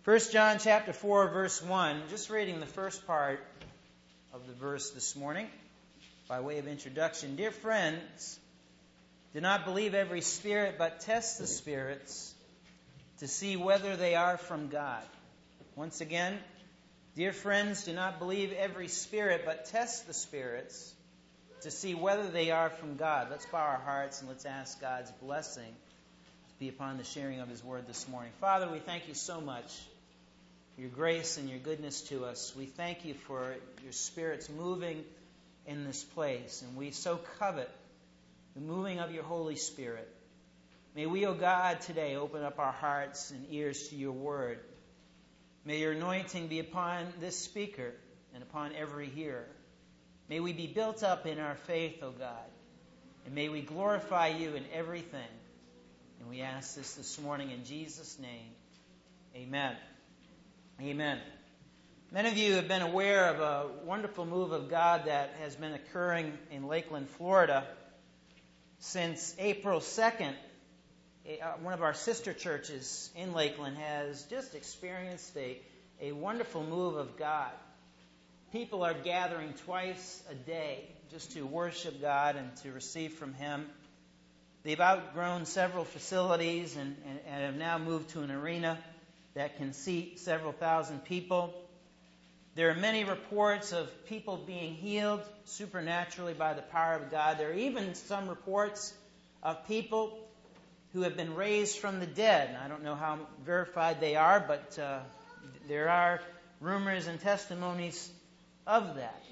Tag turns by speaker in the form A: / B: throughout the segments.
A: 1 John chapter 4, verse 1, just reading the first part of the verse this morning by way of introduction. Dear friends, do not believe every spirit, but test the spirits to see whether they are from God. Once again, dear friends, do not believe every spirit, but test the spirits to see whether they are from God. Let's bow our hearts and let's ask God's blessing to be upon the sharing of His Word this morning. Father, we thank you so much for your grace and your goodness to us. We thank you for your Spirit's moving in this place, and we so covet the moving of your Holy Spirit. May we, O God, today open up our hearts and ears to your word. May your anointing be upon this speaker and upon every hearer. May we be built up in our faith, O God, and may we glorify you in everything. And we ask this morning in Jesus' name. Amen. Amen. Many of you have been aware of a wonderful move of God that has been occurring in Lakeland, Florida. Since April 2nd, one of our sister churches in Lakeland has just experienced a wonderful move of God. People are gathering twice a day just to worship God and to receive from Him. They've outgrown several facilities and have now moved to an arena that can seat several thousand people. There are many reports of people being healed supernaturally by the power of God. There are even some reports of people who have been raised from the dead. And I don't know how verified they are, but there are rumors and testimonies of that.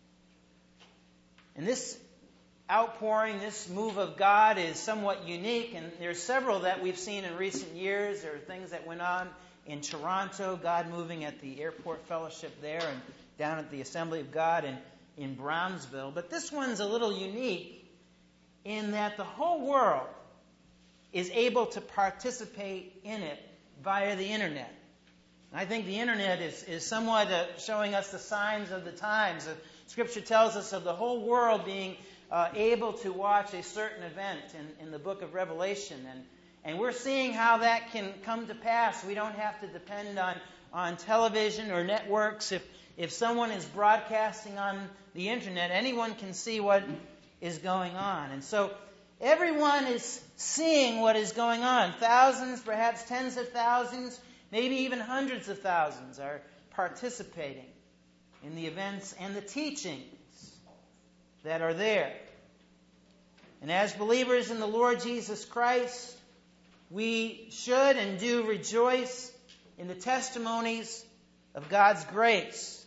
A: And this outpouring, this move of God is somewhat unique, and there's several that we've seen in recent years. There are things that went on in Toronto, God moving at the Airport Fellowship there, and down at the Assembly of God in Brownsville. But this one's a little unique in that the whole world is able to participate in it via the Internet. I think the Internet is somewhat showing us the signs of the times. Scripture tells us of the whole world being able to watch a certain event in the book of Revelation. And we're seeing how that can come to pass. We don't have to depend on television or networks. If someone is broadcasting on the Internet, anyone can see what is going on. And so everyone is seeing what is going on. Thousands, perhaps tens of thousands, maybe even hundreds of thousands are participating in the events and the teachings that are there. And as believers in the Lord Jesus Christ, we should and do rejoice in the testimonies of God's grace.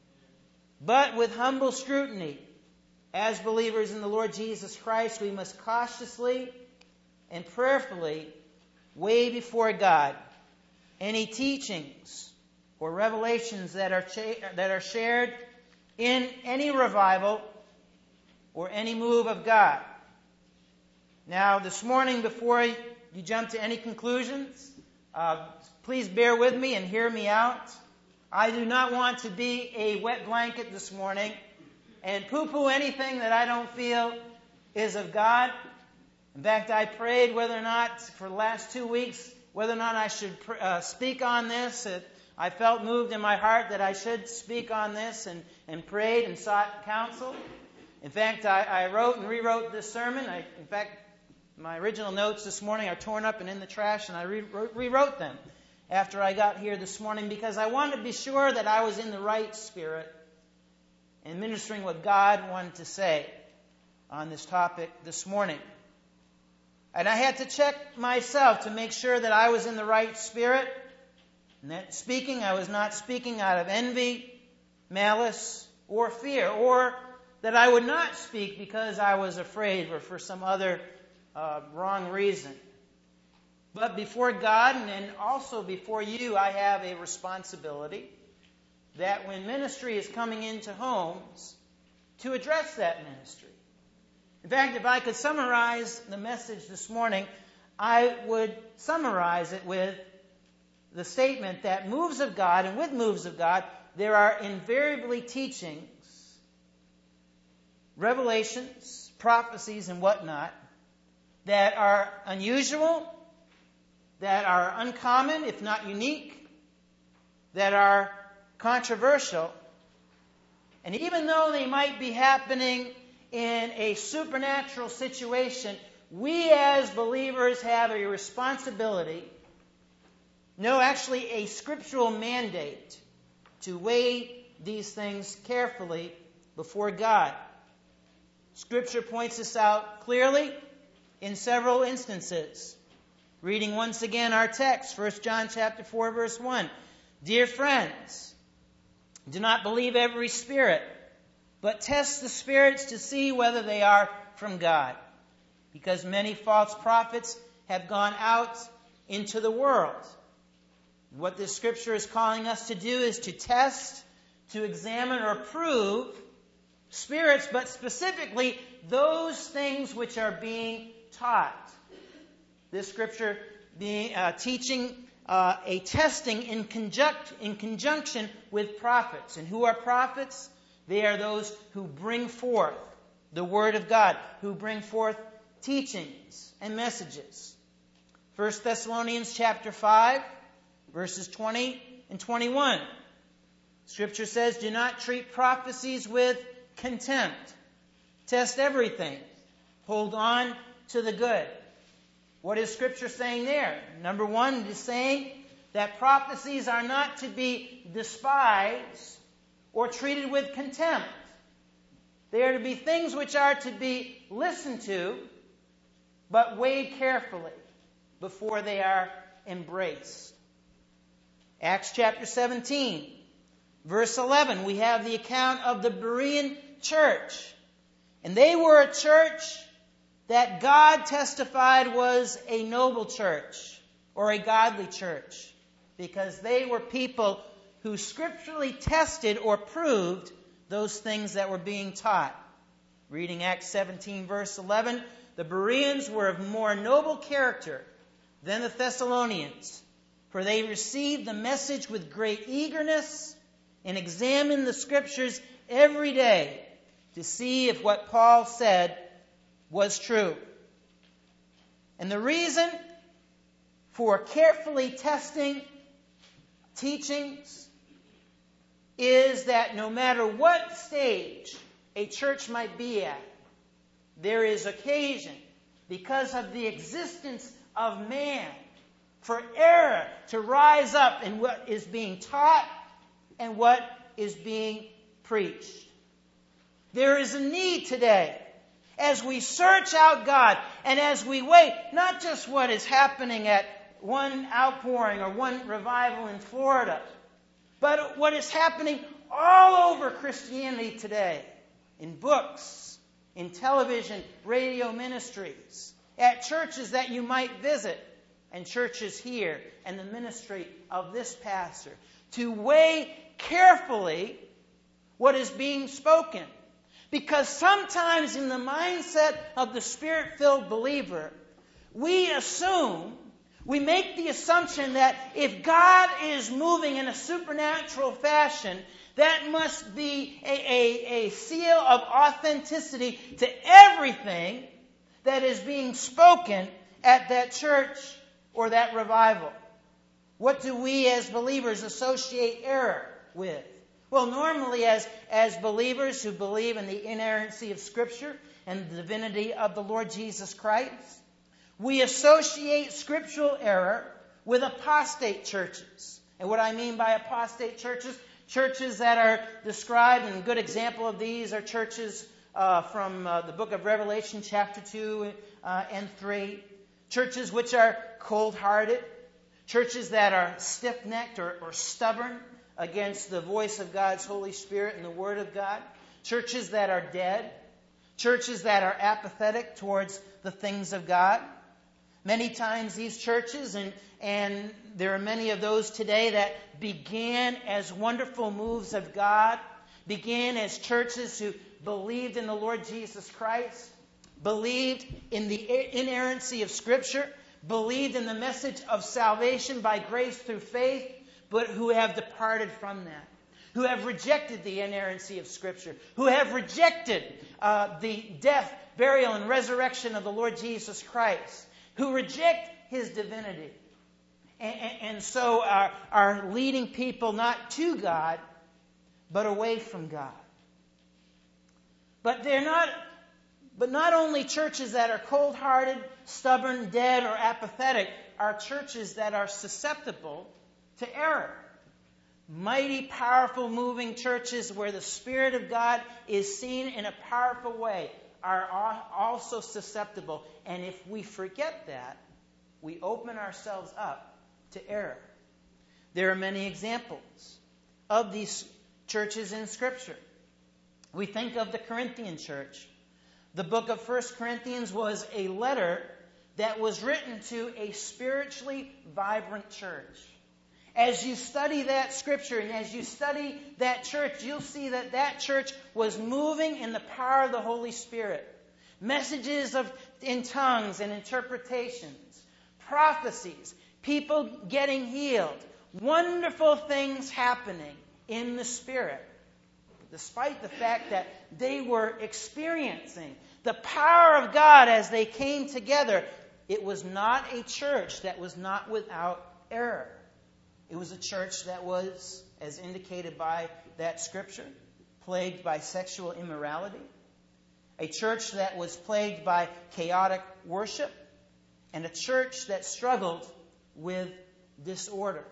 A: But with humble scrutiny, as believers in the Lord Jesus Christ, we must cautiously and prayerfully weigh before God any teachings or revelations that are shared in any revival or any move of God. Now, this morning, before you jump to any conclusions, please bear with me and hear me out. I do not want to be a wet blanket this morning and poo-poo anything that I don't feel is of God. In fact, I prayed whether or not, for the last 2 weeks, whether or not I should speak on this. I felt moved in my heart that I should speak on this and prayed and sought counsel. In fact, I wrote and rewrote this sermon. In fact, my original notes this morning are torn up and in the trash, and I rewrote them after I got here this morning because I wanted to be sure that I was in the right spirit and ministering what God wanted to say on this topic this morning. And I had to check myself to make sure that I was in the right spirit, and that speaking, I was not speaking out of envy, malice, or fear, or that I would not speak because I was afraid or for some other wrong reason. But before God and also before you, I have a responsibility that when ministry is coming into homes, to address that ministry. In fact, if I could summarize the message this morning, I would summarize it with the statement that moves of God, and with moves of God, there are invariably teachings, revelations, prophecies, and whatnot that are unusual, that are uncommon, if not unique, that are controversial. And even though they might be happening in a supernatural situation, we as believers have a responsibility, actually a scriptural mandate, to weigh these things carefully before God. Scripture points this out clearly in several instances. Reading once again our text, 1 John chapter 4, verse 1. Dear friends, do not believe every spirit, but test the spirits to see whether they are from God, because many false prophets have gone out into the world. What this scripture is calling us to do is to test, to examine or prove spirits, but specifically those things which are being taught. This scripture being teaching a testing in conjunction with prophets. And who are prophets? They are those who bring forth the Word of God, who bring forth teachings and messages. 1 Thessalonians chapter 5, verses 20 and 21. Scripture says, do not treat prophecies with contempt. Test everything. Hold on to the good. What is Scripture saying there? Number one, it is saying that prophecies are not to be despised or treated with contempt. They are to be things which are to be listened to, but weighed carefully before they are embraced. Acts chapter 17, verse 11, we have the account of the Berean church. And they were a church that God testified was a noble church or a godly church, because they were people who scripturally tested or proved those things that were being taught. Reading Acts 17, verse 11, the Bereans were of more noble character than the Thessalonians, for they received the message with great eagerness and examined the Scriptures every day to see if what Paul said was true. And the reason for carefully testing teachings is that no matter what stage a church might be at, there is occasion, because of the existence of man, for error to rise up in what is being taught and what is being preached. There is a need today, as we search out God and as we wait, not just what is happening at one outpouring or one revival in Florida, but what is happening all over Christianity today, in books, in television, radio ministries, at churches that you might visit, and churches here, and the ministry of this pastor, to weigh carefully what is being spoken. Because sometimes in the mindset of the Spirit-filled believer, we make the assumption that if God is moving in a supernatural fashion, that must be a seal of authenticity to everything that is being spoken at that church or that revival. What do we as believers associate error with? Well, normally as believers who believe in the inerrancy of Scripture and the divinity of the Lord Jesus Christ, we associate scriptural error with apostate churches. And what I mean by apostate churches, churches that are described, and a good example of these are churches from the book of Revelation chapter 2 and 3. Churches which are cold-hearted. Churches that are stiff-necked or stubborn against the voice of God's Holy Spirit and the Word of God. Churches that are dead. Churches that are apathetic towards the things of God. Many times these churches, and there are many of those today that began as wonderful moves of God, began as churches who believed in the Lord Jesus Christ, believed in the inerrancy of Scripture, believed in the message of salvation by grace through faith, but who have departed from that, who have rejected the inerrancy of Scripture, who have rejected the death, burial, and resurrection of the Lord Jesus Christ, who reject His divinity. and so are leading people not to God, but away from God. But not only churches that are cold-hearted, stubborn, dead, or apathetic are churches that are susceptible to error. Mighty, powerful, moving churches where the Spirit of God is seen in a powerful way are also susceptible. And if we forget that, we open ourselves up to error. There are many examples of these churches in Scripture. We think of the Corinthian church. The book of 1 Corinthians was a letter that was written to a spiritually vibrant church. As you study that scripture and as you study that church, you'll see that that church was moving in the power of the Holy Spirit. Messages in tongues and interpretations, prophecies, people getting healed, wonderful things happening in the Spirit. Despite the fact that they were experiencing the power of God as they came together, it was not a church that was not without error. It was a church that was, as indicated by that scripture, plagued by sexual immorality. A church that was plagued by chaotic worship. And a church that struggled with disorder.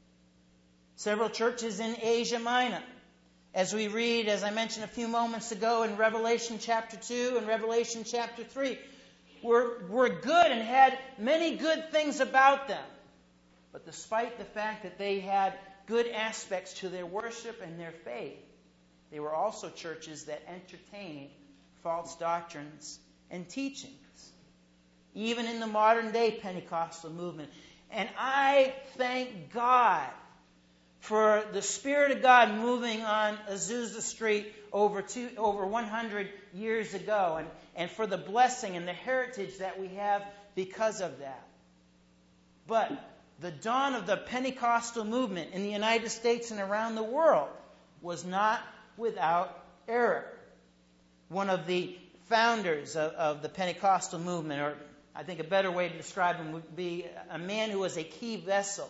A: Several churches in Asia Minor. As we read, as I mentioned a few moments ago, in Revelation chapter 2 and Revelation chapter 3, were good and had many good things about them. But despite the fact that they had good aspects to their worship and their faith, they were also churches that entertained false doctrines and teachings. Even in the modern day Pentecostal movement. And I thank God for the Spirit of God moving on Azusa Street over 100 years ago, and for the blessing and the heritage that we have because of that. But the dawn of the Pentecostal movement in the United States and around the world was not without error. One of the founders of the Pentecostal movement, or I think a better way to describe him would be a man who was a key vessel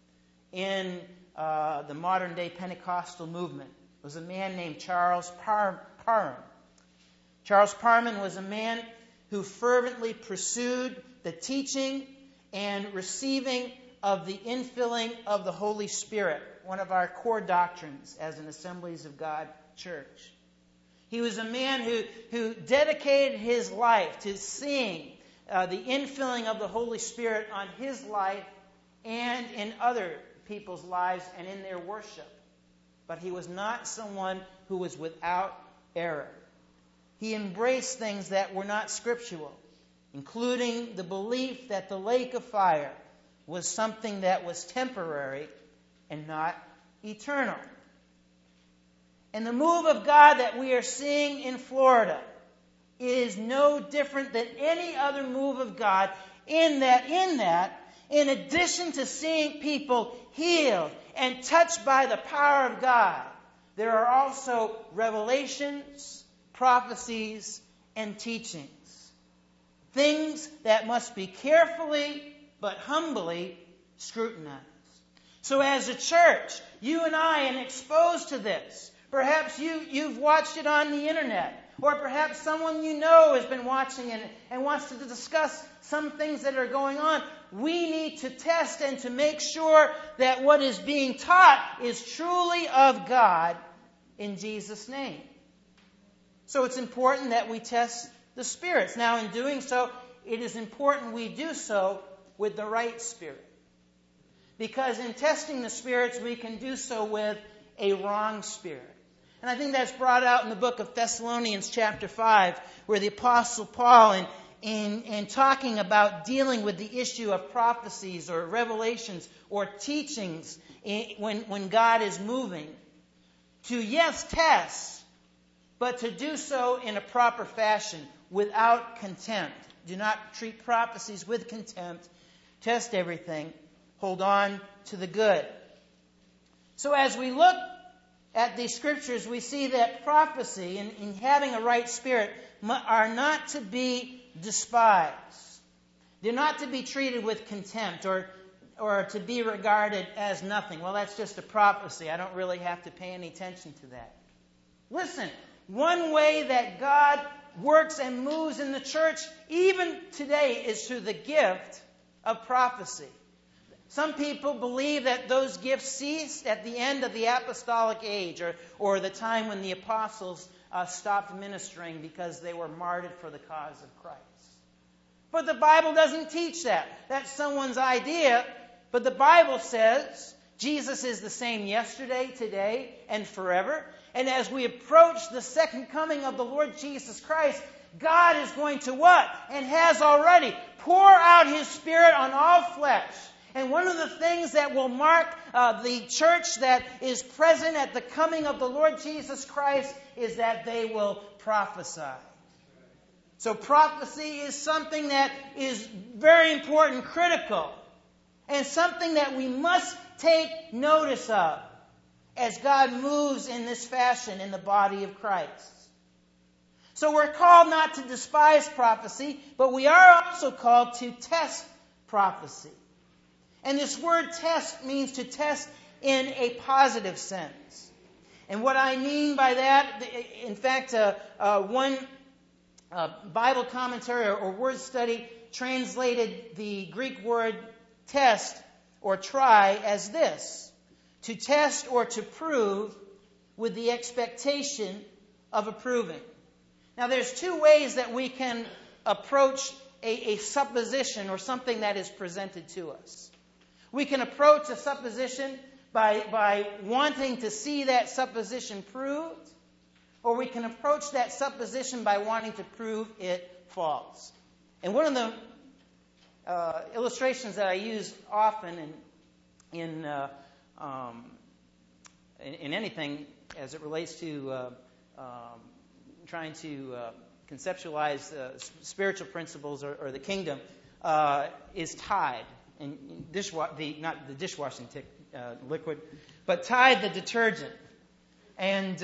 A: in the modern day Pentecostal movement. It was a man named Charles Parham. Charles Parham was a man who fervently pursued the teaching and receiving of the infilling of the Holy Spirit, one of our core doctrines as an Assemblies of God church. He was a man who dedicated his life to seeing the infilling of the Holy Spirit on his life and in other people's lives and in their worship. But he was not someone who was without error. He embraced things that were not scriptural, including the belief that the lake of fire was something that was temporary and not eternal. And the move of God that we are seeing in Florida is no different than any other move of God in that, in addition to seeing people healed and touched by the power of God, there are also revelations, prophecies, and teachings. Things that must be carefully but humbly scrutinized. So as a church, you and I are exposed to this. Perhaps you've watched it on the internet. Or perhaps someone you know has been watching and wants to discuss some things that are going on. We need to test and to make sure that what is being taught is truly of God in Jesus' name. So it's important that we test the spirits. Now, in doing so, it is important we do so with the right spirit. Because in testing the spirits, we can do so with a wrong spirit. And I think that's brought out in the book of Thessalonians chapter 5, where the Apostle Paul, in talking about dealing with the issue of prophecies or revelations or teachings when God is moving, to yes, test, but to do so in a proper fashion without contempt. Do not treat prophecies with contempt. Test everything. Hold on to the good. So as we look at these scriptures, we see that prophecy and in having a right spirit are not to be despised. They're not to be treated with contempt or or to be regarded as nothing. Well, that's just a prophecy. I don't really have to pay any attention to that. Listen, one way that God works and moves in the church, even today, is through the gift of prophecy. Some people believe that those gifts ceased at the end of the apostolic age, or the time when the apostles stopped ministering because they were martyred for the cause of Christ. But the Bible doesn't teach that. That's someone's idea. But the Bible says Jesus is the same yesterday, today, and forever. And as we approach the second coming of the Lord Jesus Christ, God is going to what? And has already pour out His Spirit on all flesh. And one of the things that will mark the church that is present at the coming of the Lord Jesus Christ is that they will prophesy. So prophecy is something that is very important, critical, and something that we must take notice of as God moves in this fashion in the body of Christ. So we're called not to despise prophecy, but we are also called to test prophecy. And this word test means to test in a positive sense. And what I mean by that, in fact, one Bible commentary or word study translated the Greek word test or try as this: to test or to prove with the expectation of approving. Now there's two ways that we can approach a supposition or something that is presented to us. We can approach a supposition by wanting to see that supposition proved, or we can approach that supposition by wanting to prove it false. And one of the illustrations that I use often in anything as it relates to trying to conceptualize spiritual principles or the kingdom is Tide. And not the dishwashing liquid, but Tide the detergent. And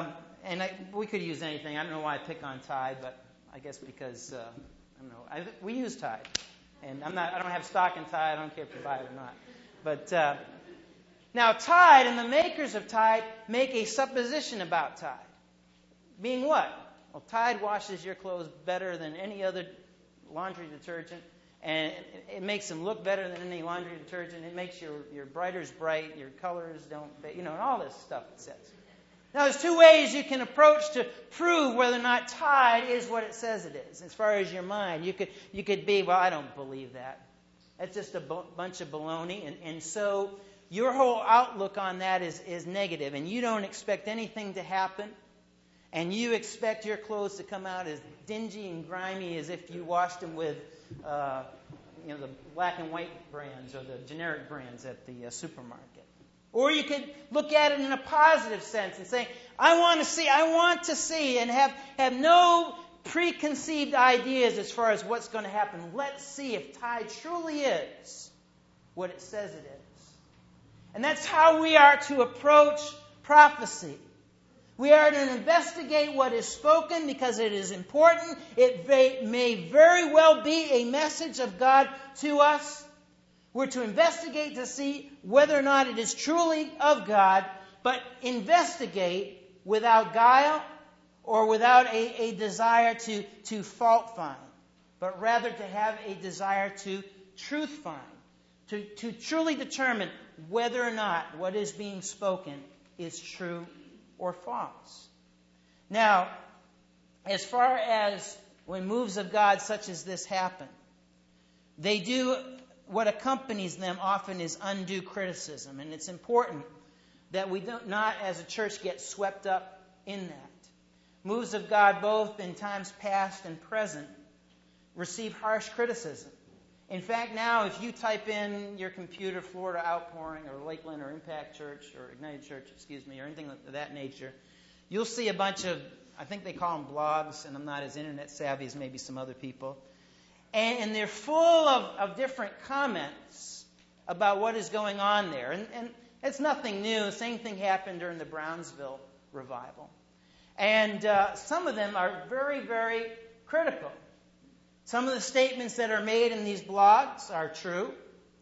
A: we could use anything. I don't know why I pick on Tide, but I guess because I don't know. We use Tide, and I don't have stock in Tide. I don't care if you buy it or not. But now Tide and the makers of Tide make a supposition about Tide, being what? Well, Tide washes your clothes better than any other laundry detergent. And it makes them look better than any laundry detergent. It makes your brighters bright, your colors don't, and all this stuff it says. Now, there's two ways you can approach to prove whether or not Tide is what it says it is. As far as your mind, you could be, well, I don't believe that. That's just a bunch of baloney. And so your whole outlook on that is negative, and you don't expect anything to happen. And you expect your clothes to come out as dingy and grimy as if you washed them with the black and white brands or the generic brands at the supermarket. Or you could look at it in a positive sense and say, I want to see, and have no preconceived ideas as far as what's going to happen. Let's see if Tide truly is what it says it is. And that's how we are to approach prophecy. We are to investigate what is spoken because it is important. It may very well be a message of God to us. We're to investigate to see whether or not it is truly of God, but investigate without guile or without a desire to fault find, but rather to have a desire to truth find, to truly determine whether or not what is being spoken is true or false. Now, as far as when moves of God such as this happen, they do, what accompanies them often is undue criticism. And it's important that we don't not as a church get swept up in that. Moves of God, both in times past and present, receive harsh criticism. In fact, now if you type in your computer Florida Outpouring or Lakeland or Impact Church or Ignited Church, or anything of that nature, you'll see a bunch of, I think they call them blogs, and I'm not as internet savvy as maybe some other people. And they're full of different comments about what is going on there. And it's nothing new. The same thing happened during the Brownsville revival. And some of them are very, very critical. Some of the statements that are made in these blogs are true.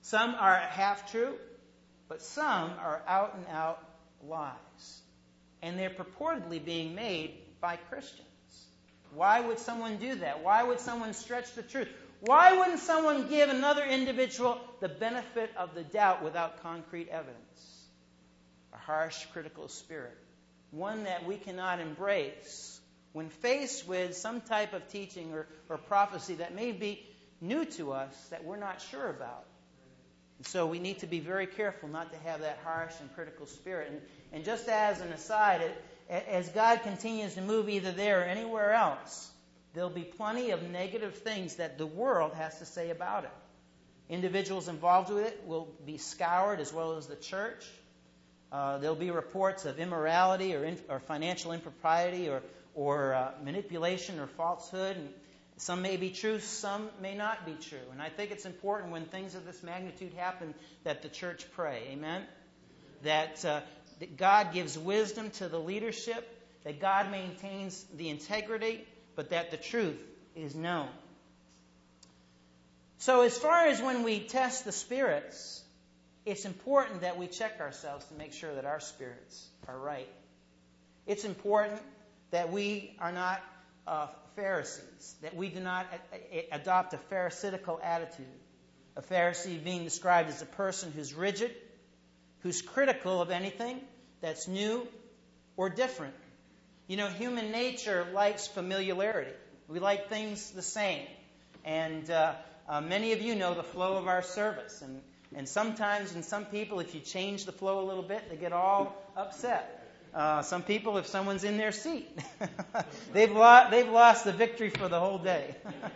A: Some are half true, but some are out and out lies. And they're purportedly being made by Christians. Why would someone do that? Why would someone stretch the truth? Why wouldn't someone give another individual the benefit of the doubt without concrete evidence? A harsh, critical spirit. One that we cannot embrace when faced with some type of teaching or prophecy that may be new to us that we're not sure about. And so we need to be very careful not to have that harsh and critical spirit. And just as an aside, as God continues to move either there or anywhere else, there'll be plenty of negative things that the world has to say about it. Individuals involved with it will be scoured, as well as the church. There'll be reports of immorality or financial impropriety or manipulation or falsehood. And some may be true, some may not be true. And I think it's important when things of this magnitude happen that the church pray. Amen? That God gives wisdom to the leadership, that God maintains the integrity, but that the truth is known. So as far as when we test the spirits, it's important that we check ourselves to make sure that our spirits are right. It's important that we are not Pharisees, that we do not adopt a pharisaical attitude. A Pharisee being described as a person who's rigid, who's critical of anything that's new or different. You know, human nature likes familiarity. We like things the same. And many of you know the flow of our service. And sometimes, in some people, if you change the flow a little bit, they get all upset. Some people, if someone's in their seat, they've lost the victory for the whole day.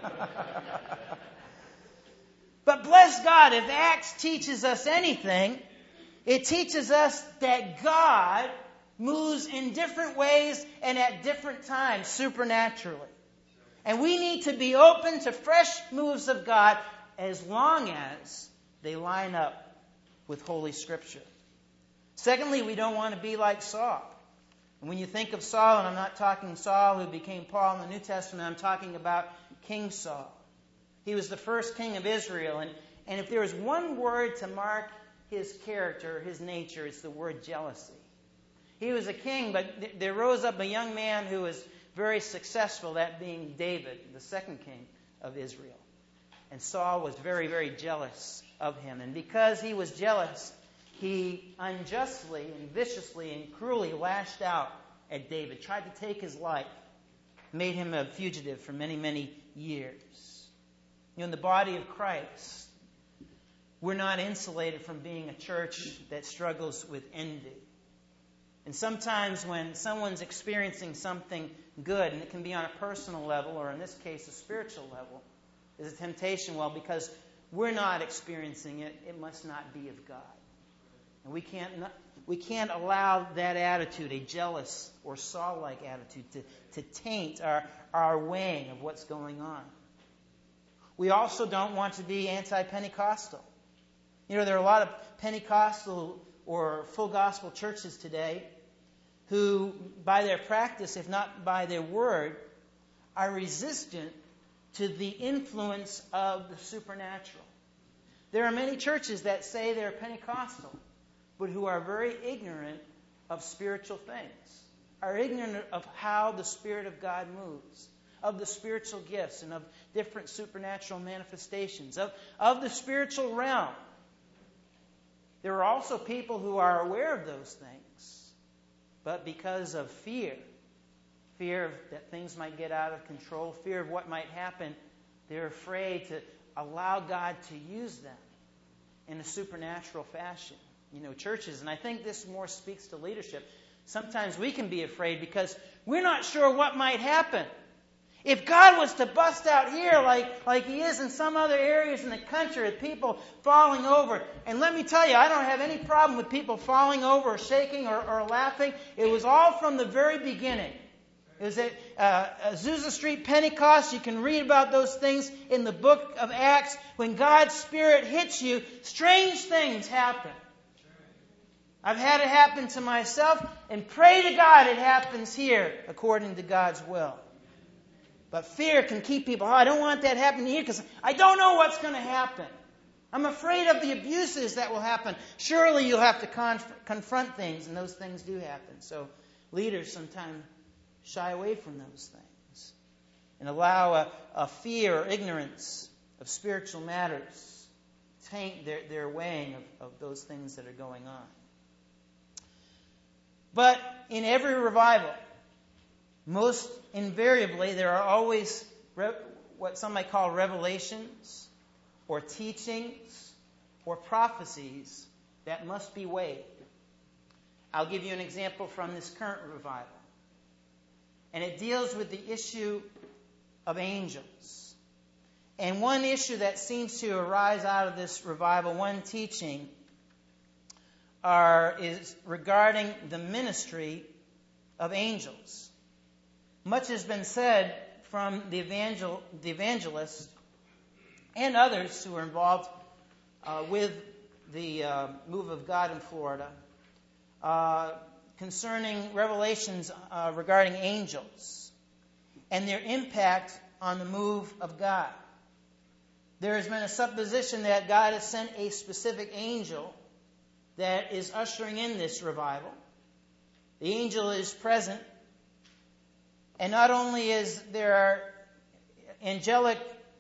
A: But bless God, if Acts teaches us anything, it teaches us that God moves in different ways and at different times, supernaturally. And we need to be open to fresh moves of God as long as they line up with Holy Scripture. Secondly, we don't want to be like Saul. And when you think of Saul, and I'm not talking Saul who became Paul in the New Testament, I'm talking about King Saul. He was the first king of Israel. And if there was one word to mark his character, his nature, it's the word jealousy. He was a king, but there rose up a young man who was very successful, that being David, the second king of Israel. And Saul was very, very jealous of him. And because he was jealous, he unjustly and viciously and cruelly lashed out at David, tried to take his life, made him a fugitive for many, many years. You know, in the body of Christ, we're not insulated from being a church that struggles with envy. And sometimes when someone's experiencing something good, and it can be on a personal level, or in this case, a spiritual level, there's a temptation, well, because we're not experiencing it, it must not be of God. And we can't allow that attitude, a jealous or Saul-like attitude, to taint our weighing of what's going on. We also don't want to be anti-Pentecostal. You know, there are a lot of Pentecostal or full gospel churches today who, by their practice, if not by their word, are resistant to the influence of the supernatural. There are many churches that say they're Pentecostal, but who are very ignorant of spiritual things, are ignorant of how the Spirit of God moves, of the spiritual gifts and of different supernatural manifestations, of the spiritual realm. There are also people who are aware of those things, but because of fear that things might get out of control, fear of what might happen, they're afraid to allow God to use them in a supernatural fashion. You know, churches, and I think this more speaks to leadership, sometimes we can be afraid because we're not sure what might happen. If God was to bust out here like He is in some other areas in the country with people falling over, and let me tell you, I don't have any problem with people falling over or shaking or laughing. It was all from the very beginning. It was at Azusa Street Pentecost. You can read about those things in the book of Acts. When God's Spirit hits you, strange things happen. I've had it happen to myself, and pray to God it happens here according to God's will. But fear can keep people, I don't want that happening here because I don't know what's going to happen. I'm afraid of the abuses that will happen. Surely you'll have to confront things, and those things do happen. So leaders sometimes shy away from those things and allow a fear or ignorance of spiritual matters taint their weighing of those things that are going on. But in every revival, most invariably, there are always what some might call revelations or teachings or prophecies that must be weighed. I'll give you an example from this current revival. And it deals with the issue of angels. And one issue that seems to arise out of this revival, one teaching, is regarding the ministry of angels. Much has been said from the evangelists and others who are involved with the move of God in Florida concerning revelations regarding angels and their impact on the move of God. There has been a supposition that God has sent a specific angel that is ushering in this revival. The angel is present, and not only is there angelic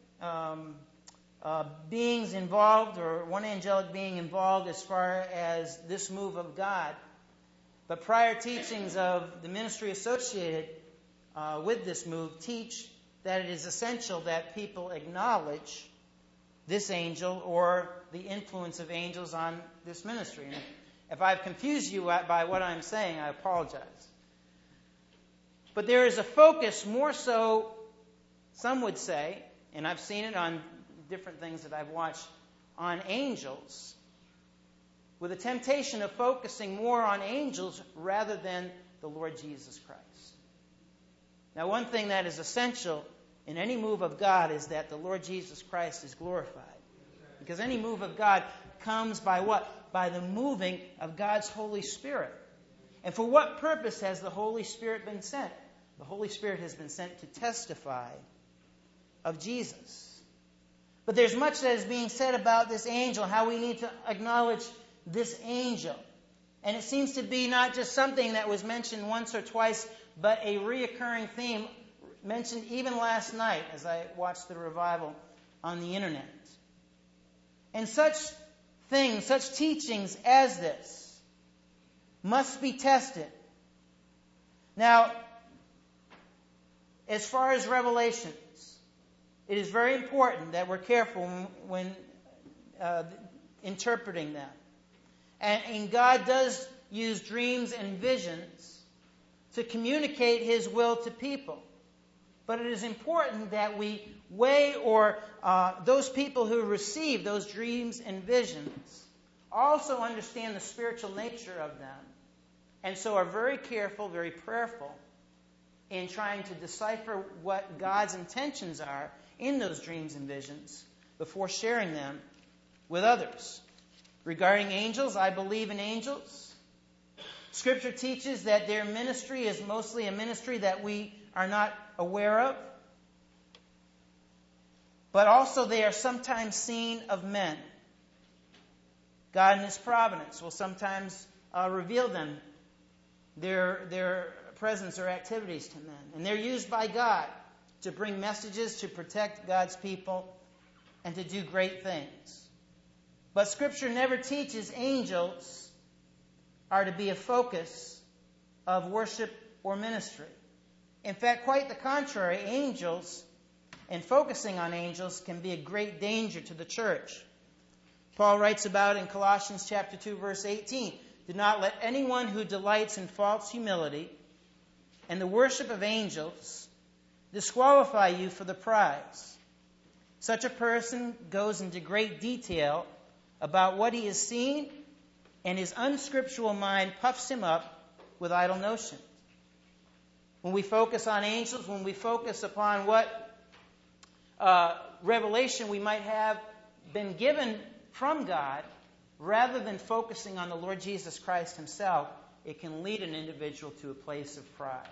A: beings involved, or one angelic being involved as far as this move of God, but prior teachings of the ministry associated with this move teach that it is essential that people acknowledge this angel or the influence of angels on this ministry. And if I've confused you by what I'm saying, I apologize. But there is a focus, more so, some would say, and I've seen it on different things that I've watched, on angels, with a temptation of focusing more on angels rather than the Lord Jesus Christ. Now, one thing that is essential in any move of God is that the Lord Jesus Christ is glorified. Because any move of God comes by what? By the moving of God's Holy Spirit. And for what purpose has the Holy Spirit been sent? The Holy Spirit has been sent to testify of Jesus. But there's much that is being said about this angel, how we need to acknowledge this angel. And it seems to be not just something that was mentioned once or twice, but a reoccurring theme mentioned even last night as I watched the revival on the internet. And such things, such teachings as this must be tested. Now, as far as revelations, it is very important that we're careful when interpreting them. And God does use dreams and visions to communicate His will to people. But it is important that we weigh, or those people who receive those dreams and visions also understand the spiritual nature of them, and so are very careful, very prayerful in trying to decipher what God's intentions are in those dreams and visions before sharing them with others. Regarding angels, I believe in angels. Scripture teaches that their ministry is mostly a ministry that we are not aware of. But also they are sometimes seen of men. God in His providence will sometimes reveal them, their presence or activities to men. And they're used by God to bring messages, to protect God's people, and to do great things. But Scripture never teaches angels are to be a focus of worship or ministry. In fact, quite the contrary, angels and focusing on angels can be a great danger to the church. Paul writes about in Colossians chapter 2, verse 18, "Do not let anyone who delights in false humility and the worship of angels disqualify you for the prize. Such a person goes into great detail about what he has seen, and his unscriptural mind puffs him up with idle notions." When we focus on angels, when we focus upon what revelation we might have been given from God, rather than focusing on the Lord Jesus Christ Himself, it can lead an individual to a place of pride.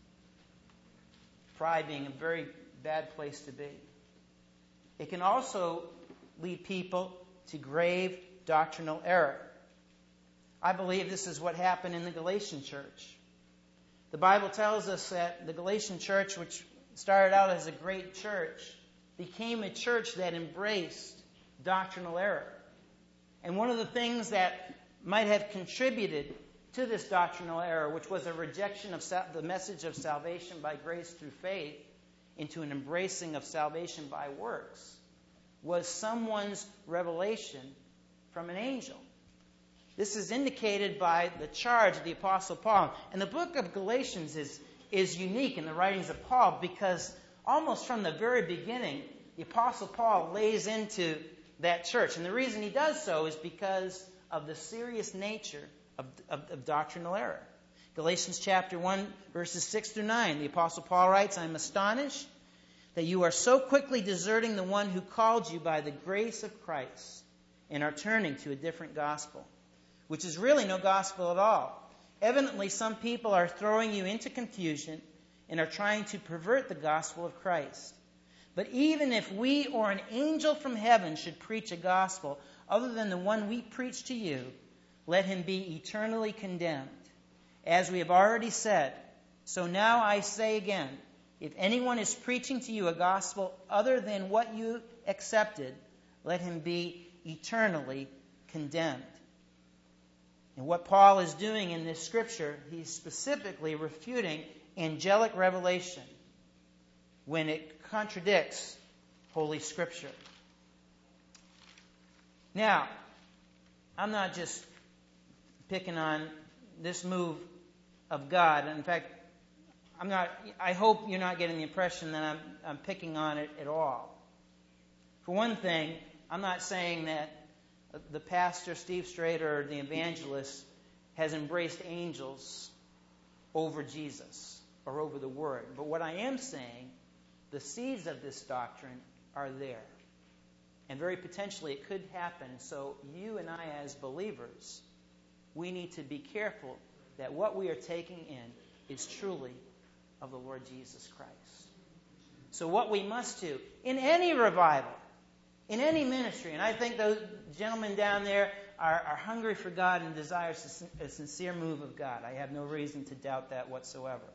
A: Pride being a very bad place to be. It can also lead people to grave doctrinal error. I believe this is what happened in the Galatian church. The Bible tells us that the Galatian church, which started out as a great church, became a church that embraced doctrinal error. And one of the things that might have contributed to this doctrinal error, which was a rejection of the message of salvation by grace through faith into an embracing of salvation by works, was someone's revelation from an angel. This is indicated by the charge of the Apostle Paul. And the book of Galatians is unique in the writings of Paul because almost from the very beginning, the Apostle Paul lays into that church. And the reason he does so is because of the serious nature of doctrinal error. Galatians chapter 1, verses 6 through 9, the Apostle Paul writes, "I am astonished that you are so quickly deserting the one who called you by the grace of Christ and are turning to a different gospel, which is really no gospel at all. Evidently, some people are throwing you into confusion and are trying to pervert the gospel of Christ. But even if we or an angel from heaven should preach a gospel other than the one we preach to you, let him be eternally condemned. As we have already said, so now I say again, if anyone is preaching to you a gospel other than what you accepted, let him be eternally condemned." And what Paul is doing in this scripture, he's specifically refuting angelic revelation when it contradicts Holy Scripture. Now, I'm not just picking on this move of God. In fact, I hope you're not getting the impression that I'm picking on it at all. For one thing, I'm not saying that the pastor, Steve Strader, or the evangelist has embraced angels over Jesus or over the Word. But what I am saying, the seeds of this doctrine are there. And very potentially it could happen. So you and I as believers, we need to be careful that what we are taking in is truly of the Lord Jesus Christ. So what we must do in any revival, in any ministry, and I think those gentlemen down there are hungry for God and desire a sincere move of God. I have no reason to doubt that whatsoever.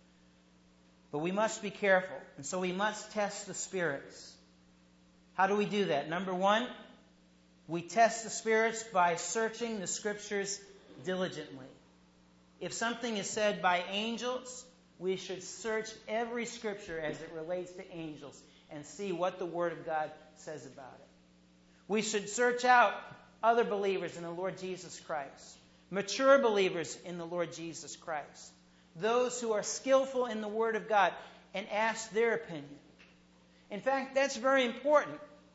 A: But we must be careful, and so we must test the spirits. How do we do that? Number one, we test the spirits by searching the Scriptures diligently. If something is said by angels, we should search every Scripture as it relates to angels and see what the Word of God says about it. We should search out other believers in the Lord Jesus Christ, mature believers in the Lord Jesus Christ, those who are skillful in the Word of God, and ask their opinion. In fact, that's very important.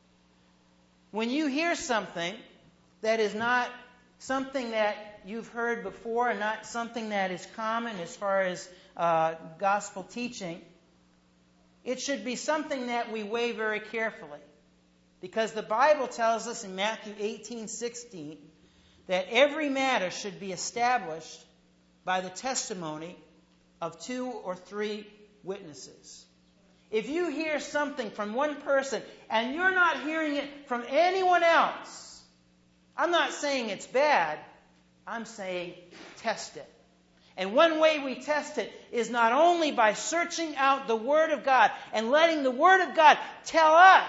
A: When you hear something that is not something that you've heard before and not something that is common as far as gospel teaching, it should be something that we weigh very carefully. Because the Bible tells us in Matthew 18:16 that every matter should be established by the testimony of 2 or 3 witnesses. If you hear something from one person and you're not hearing it from anyone else, I'm not saying it's bad, I'm saying test it. And one way we test it is not only by searching out the Word of God and letting the Word of God tell us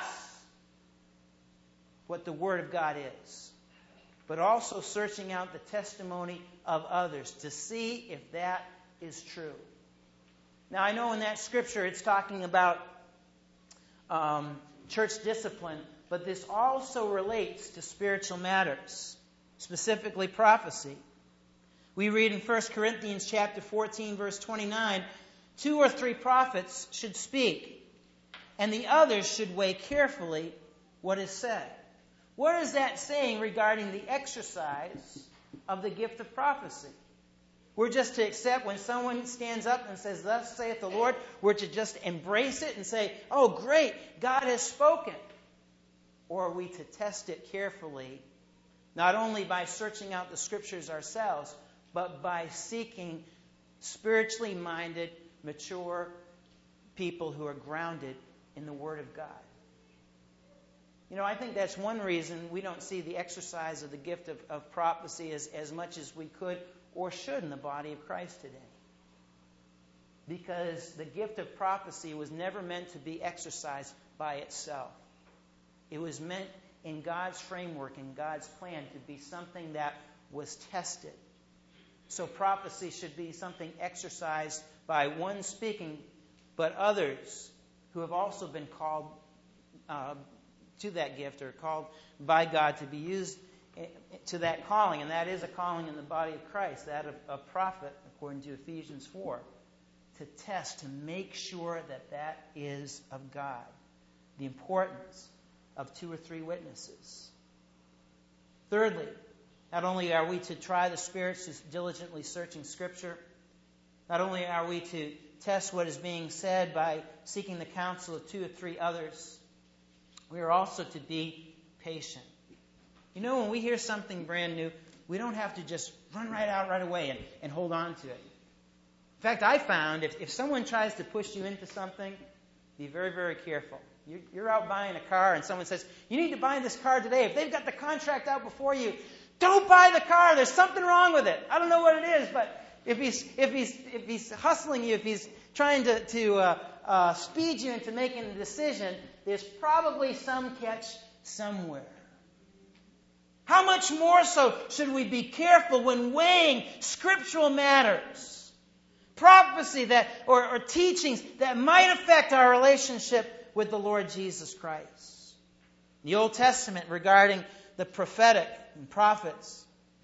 A: what the Word of God is, but also searching out the testimony of others to see if that is true. Now, I know in that scripture it's talking about church discipline, but this also relates to spiritual matters, specifically prophecy. We read in 1 Corinthians chapter 14, verse 29, 2 or 3 prophets should speak, and the others should weigh carefully what is said. What is that saying regarding the exercise of the gift of prophecy? We're just to accept when someone stands up and says, "Thus saith the Lord," we're to just embrace it and say, "Oh, great, God has spoken." Or are we to test it carefully, not only by searching out the Scriptures ourselves, but by seeking spiritually minded, mature people who are grounded in the Word of God? I think that's one reason we don't see the exercise of the gift of prophecy as much as we could or should in the body of Christ today. Because the gift of prophecy was never meant to be exercised by itself. It was meant in God's framework, in God's plan, to be something that was tested. So prophecy should be something exercised by one speaking, but others who have also been called to that gift or called by God to be used to that calling. And that is a calling in the body of Christ, that of a prophet, according to Ephesians 4. To test, to make sure that that is of God. The importance of 2 or 3 witnesses. Thirdly, not only are we to try the spirits, just diligently searching Scripture, not only are we to test what is being said by seeking the counsel of 2 or 3 others, we are also to be patient. When we hear something brand new, we don't have to just run right out right away and hold on to it. In fact, I found if someone tries to push you into something, be very, very careful. You're out buying a car and someone says, you need to buy this car today. If they've got the contract out before you, don't buy the car. There's something wrong with it. I don't know what it is, but if he's hustling you, if he's trying to speed you into making a decision, there's probably some catch somewhere. How much more so should we be careful when weighing scriptural matters? Prophecy or teachings that might affect our relationship with the Lord Jesus Christ. The Old Testament regarding the prophetic and prophets.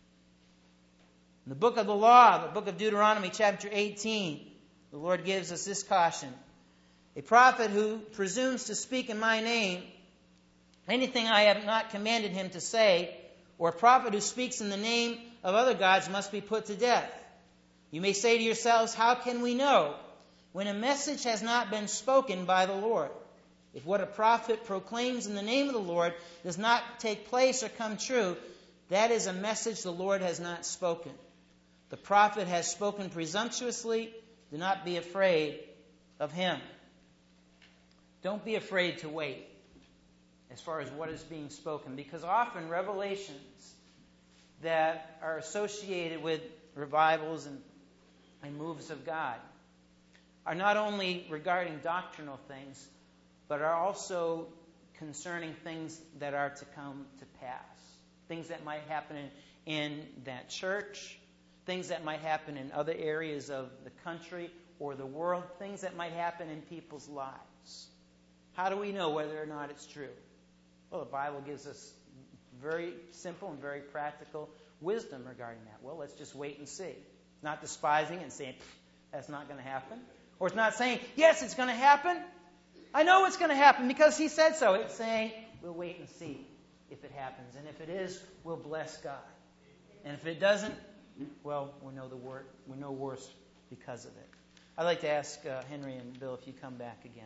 A: In the book of the law, the book of Deuteronomy chapter 18, the Lord gives us this caution. A prophet who presumes to speak in my name, anything I have not commanded him to say, or a prophet who speaks in the name of other gods must be put to death. You may say to yourselves, how can we know when a message has not been spoken by the Lord? If what a prophet proclaims in the name of the Lord does not take place or come true, that is a message the Lord has not spoken. The prophet has spoken presumptuously. Do not be afraid of him. Don't be afraid to wait as far as what is being spoken, because often revelations that are associated with revivals and moves of God are not only regarding doctrinal things, but are also concerning things that are to come to pass. Things that might happen in that church, things that might happen in other areas of the country or the world, things that might happen in people's lives. How do we know whether or not it's true? Well, the Bible gives us very simple and very practical wisdom regarding that. Well, let's just wait and see. Not despising and saying, that's not going to happen. Or it's not saying, yes, it's going to happen. I know it's going to happen because he said so. It's saying, we'll wait and see if it happens. And if it is, we'll bless God. And if it doesn't, well, we'll know worse because of it. I'd like to ask Henry and Bill if you come back again.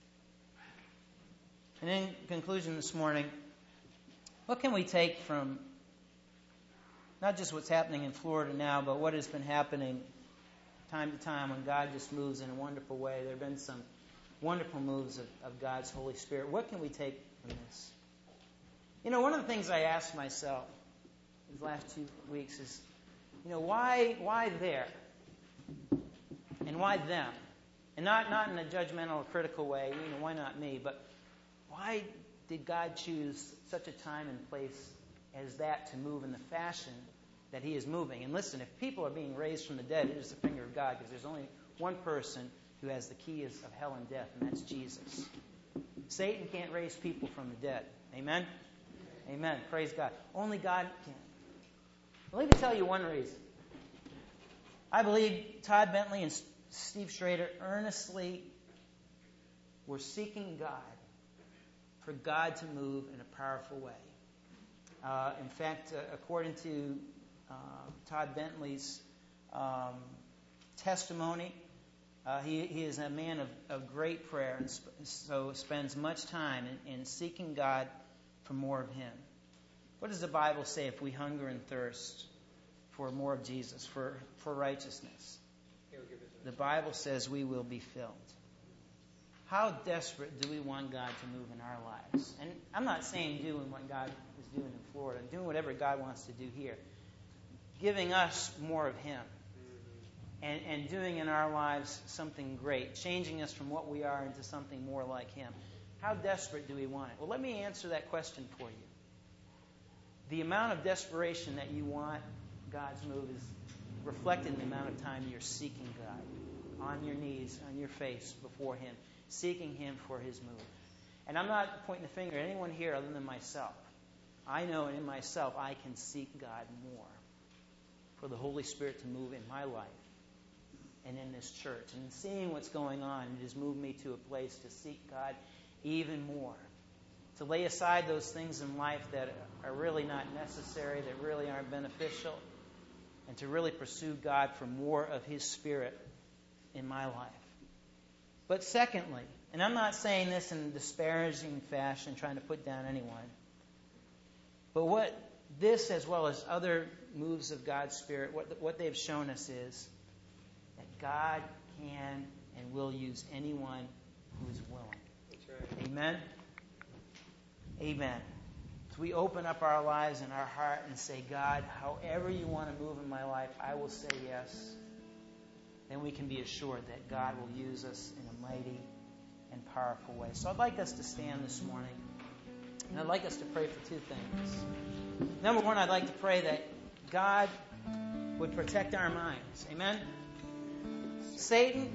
A: And in conclusion this morning, what can we take from not just what's happening in Florida now, but what has been happening time to time when God just moves in a wonderful way? There have been some wonderful moves of God's Holy Spirit. What can we take from this? One of the things I asked myself these last 2 weeks is, why there? And why them? And not in a judgmental or critical way, why not me? But why did God choose such a time and place as that to move in the fashion that he is moving? And listen, if people are being raised from the dead, it is the finger of God, because there's only one person who has the keys of hell and death, and that's Jesus. Satan can't raise people from the dead. Amen? Amen. Praise God. Only God can. Well, let me tell you one reason. I believe Todd Bentley and Steve Schrader earnestly were seeking God for God to move in a powerful way. In fact, according to Todd Bentley's testimony, he is a man of great prayer, and so spends much time in seeking God for more of him. What does the Bible say if we hunger and thirst for more of Jesus, for righteousness? The Bible says we will be filled. How desperate do we want God to move in our lives? And I'm not saying doing what God is doing in Florida, doing whatever God wants to do here. Giving us more of Him. And doing in our lives something great. Changing us from what we are into something more like Him. How desperate do we want it? Well, let me answer that question for you. The amount of desperation that you want God's move is reflected in the amount of time you're seeking God. On your knees, on your face, before Him. Seeking Him for His move. And I'm not pointing the finger at anyone here other than myself. I know in myself I can seek God more. For the Holy Spirit to move in my life. And in this church. And seeing what's going on, it has moved me to a place to seek God even more. To lay aside those things in life that are really not necessary, that really aren't beneficial. And to really pursue God for more of His Spirit in my life. But secondly, and I'm not saying this in a disparaging fashion, trying to put down anyone. But what this, as well as other moves of God's Spirit, what they've shown us is that God can and will use anyone who is willing. That's right. Amen? Amen. So we open up our lives and our heart and say, God, however you want to move in my life, I will say yes. Then we can be assured that God will use us in a mighty and powerful way. So I'd like us to stand this morning. And I'd like us to pray for two things. Number one, I'd like to pray that God would protect our minds. Amen? Satan,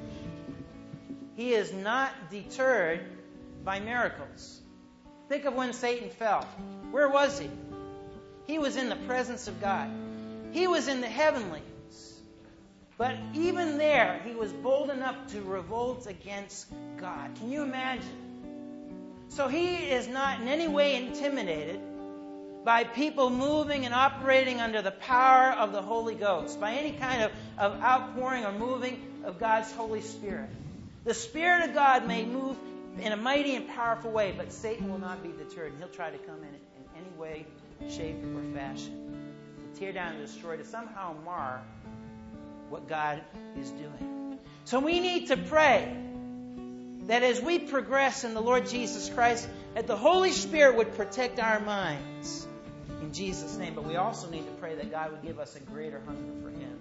A: he is not deterred by miracles. Think of when Satan fell. Where was he? He was in the presence of God. He was in the heavenlies. But even there, he was bold enough to revolt against God. Can you imagine? So he is not in any way intimidated by people moving and operating under the power of the Holy Ghost, by any kind of outpouring or moving of God's Holy Spirit. The Spirit of God may move in a mighty and powerful way, but Satan will not be deterred. He'll try to come in any way, shape, or fashion to tear down and destroy, to somehow mar what God is doing. So we need to pray that as we progress in the Lord Jesus Christ, that the Holy Spirit would protect our minds in Jesus' name. But we also need to pray that God would give us a greater hunger for Him.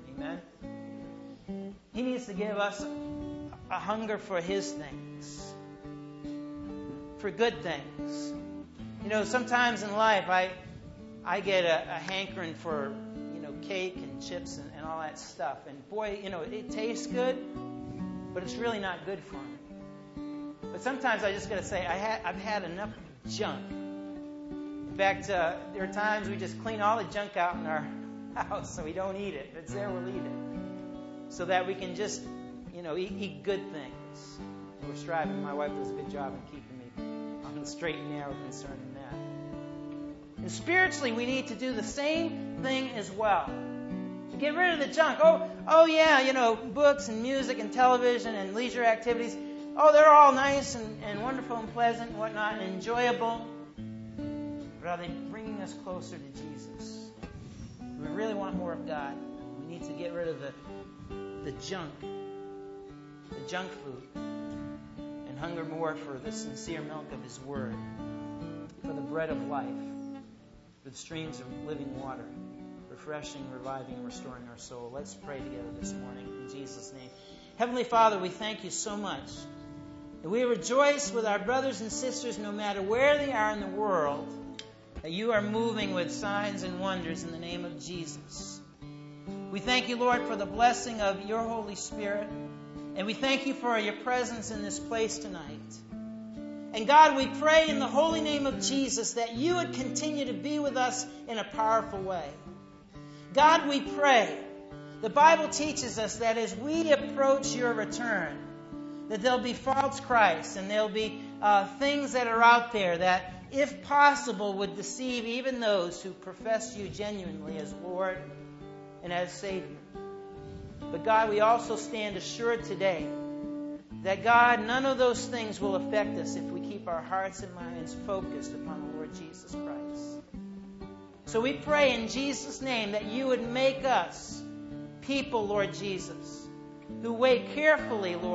A: Amen? He needs to give us a hunger for His things, for good things. You know, sometimes in life I get a hankering for, cake and chips and all that stuff. And boy, it tastes good, but it's really not good for me. But sometimes I just got to say, I've had enough junk. In fact, there are times we just clean all the junk out in our house so we don't eat it. If it's there, we'll eat it. So that we can just, eat good things. And we're striving. My wife does a good job in keeping me on the straight and narrow concerning that. And spiritually, we need to do the same thing as well. To get rid of the junk. Oh yeah, books and music and television and leisure activities. Oh, they're all nice and wonderful and pleasant and whatnot and enjoyable. But are they bringing us closer to Jesus? We really want more of God. We need to get rid of the junk food, and hunger more for the sincere milk of His Word, for the bread of life, for the streams of living water, refreshing, reviving, and restoring our soul. Let's pray together this morning in Jesus' name. Heavenly Father, we thank You so much. And we rejoice with our brothers and sisters, no matter where they are in the world, that You are moving with signs and wonders in the name of Jesus. We thank You, Lord, for the blessing of Your Holy Spirit. And we thank You for Your presence in this place tonight. And God, we pray in the holy name of Jesus that You would continue to be with us in a powerful way. God, we pray. The Bible teaches us that as we approach Your return, that there'll be false Christs and there'll be things that are out there that, if possible, would deceive even those who profess You genuinely as Lord and as Savior. But God, we also stand assured today that, God, none of those things will affect us if we keep our hearts and minds focused upon the Lord Jesus Christ. So we pray in Jesus' name that You would make us people, Lord Jesus, who weigh carefully, Lord,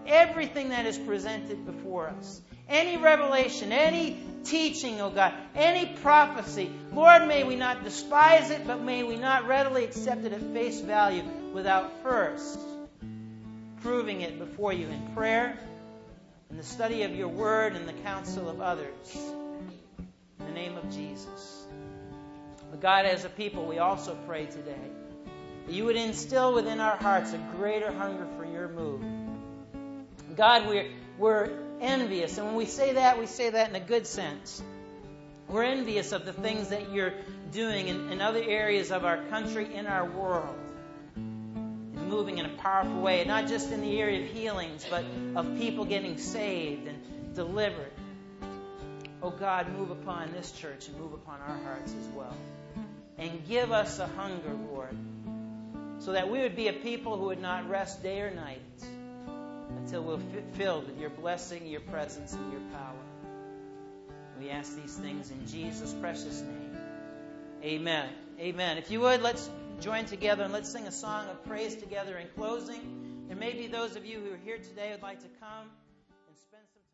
A: everything that is presented before us. Any revelation, any teaching, oh God, any prophecy. Lord, may we not despise it, but may we not readily accept it at face value without first proving it before you in prayer, in the study of your word, and the counsel of others. In the name of Jesus. But God, as a people, we also pray today that you would instill within our hearts a greater hunger for your move. God, we're envious. And when we say that in a good sense. We're envious of the things that you're doing in other areas of our country, in our world. And moving in a powerful way. Not just in the area of healings, but of people getting saved and delivered. Oh God, move upon this church and move upon our hearts as well. And give us a hunger, Lord, so that we would be a people who would not rest day or night until we're filled with your blessing, your presence, and your power. We ask these things in Jesus' precious name. Amen. Amen. If you would, let's join together and let's sing a song of praise together in closing. There may be those of you who are here today who would like to come and spend some